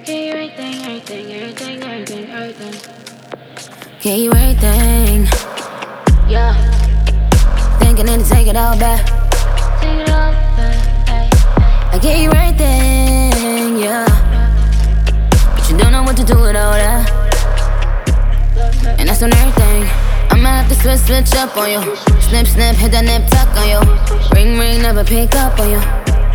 Get you everything. Yeah. Thinking to take it all back. Take it all back. I get you everything, yeah. But you don't know what to do with all that. And that's on everything. I'ma have to switch up on you. Snip, snip, hit that nip tuck on you. Ring, ring, never pick up on you.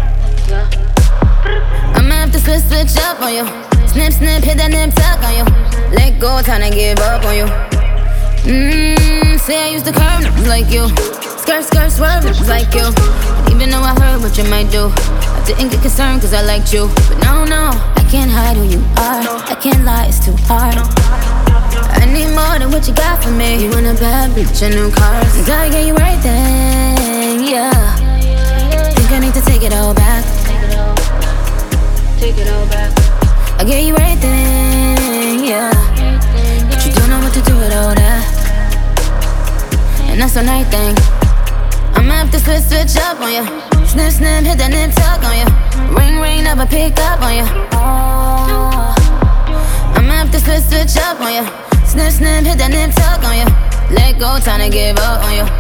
I'ma have to switch up on you. Snip, snip, hit that nip tuck on you. Let go, time to give up on you. Say I used to curve like you. Skirt, skirt, swerve like you. Even though I heard what you might do, I didn't get concerned cause I liked you. But no, I can't hide who you are. I can't lie, it's too hard. I need more than what you got for me. You want a bad bitch and new cars, and I get you everything, yeah. Think I need to take it all back. Take it all back. I get you everything, yeah. But you don't know what to do with all that. And that's a night thing. I'ma have to switch up on you. Snip, snip, hit that nip tuck on you. Ring, ring, never pick up on you. Oh. I'ma have to switch up on you. Snip, snip, hit that nip tuck on you. Let go, time to give up on you.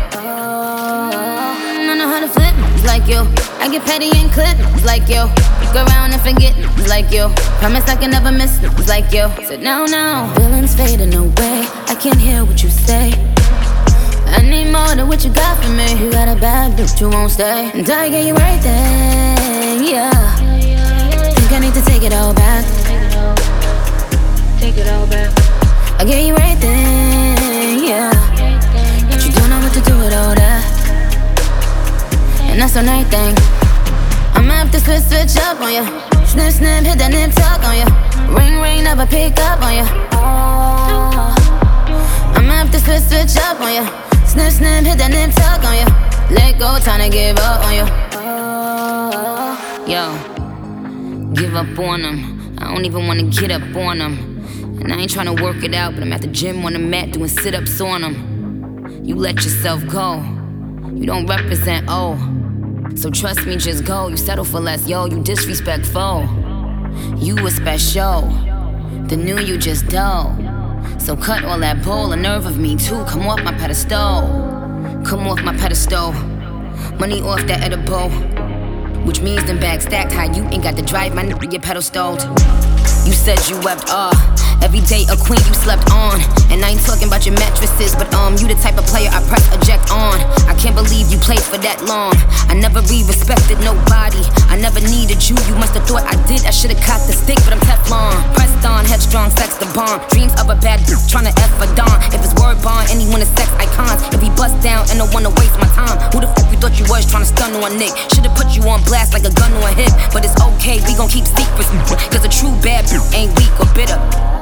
I know how to flip like you. I get petty and clip like you. Go around and forget like you. Promise I can never miss like you. Said no, feelings fading away. I can't hear what you say. I need more than what you got for me. You got a bad bitch, you won't stay. And I get you everything, yeah. Think I need to take it all back. Take it all back. I get you everything, yeah. But you don't know what to do with all that. And that's a night thing. I'ma have to switch up on you. Snip, snip, hit that nip tuck on you. Ring, ring, never pick up on you. Oh. I'ma have to switch up on you. Snip, snip, hit that nip tuck on you. Let go, time to give up on you. Oh. Yo, give up on them. I don't even wanna get up on them. And I ain't tryna work it out, but I'm at the gym on the mat doing sit-ups on them. You let yourself go. You don't represent, oh. So trust me, just go. You settle for less, yo, you disrespectful. You was special. The new you just dull. So cut all that bull, a nerve of me too. Come off my pedestal. Come off my pedestal. Money off that edible. Which means them bags stacked high. You ain't got to drive my your pedal stalled. You said you wept, every day a queen you slept on. And I ain't talking about your mattresses, but you the type of player I press eject on. I can't believe you played for that long. I never respected nobody. I never needed you. You must have thought I did. I should've cocked the stick, but I'm Teflon. Pressed on, headstrong, sex the bomb. Dreams of a bad bitch tryna F a dawn. If it's word bond, anyone is sex icons. If he bust down and don't wanna waste my time, who the fuck you thought you was tryna stun on a Nick? Should've put you on blast like a gun to a hip. But it's okay, we gon' keep secrets. Cause a true bad bitch ain't weak or bitter.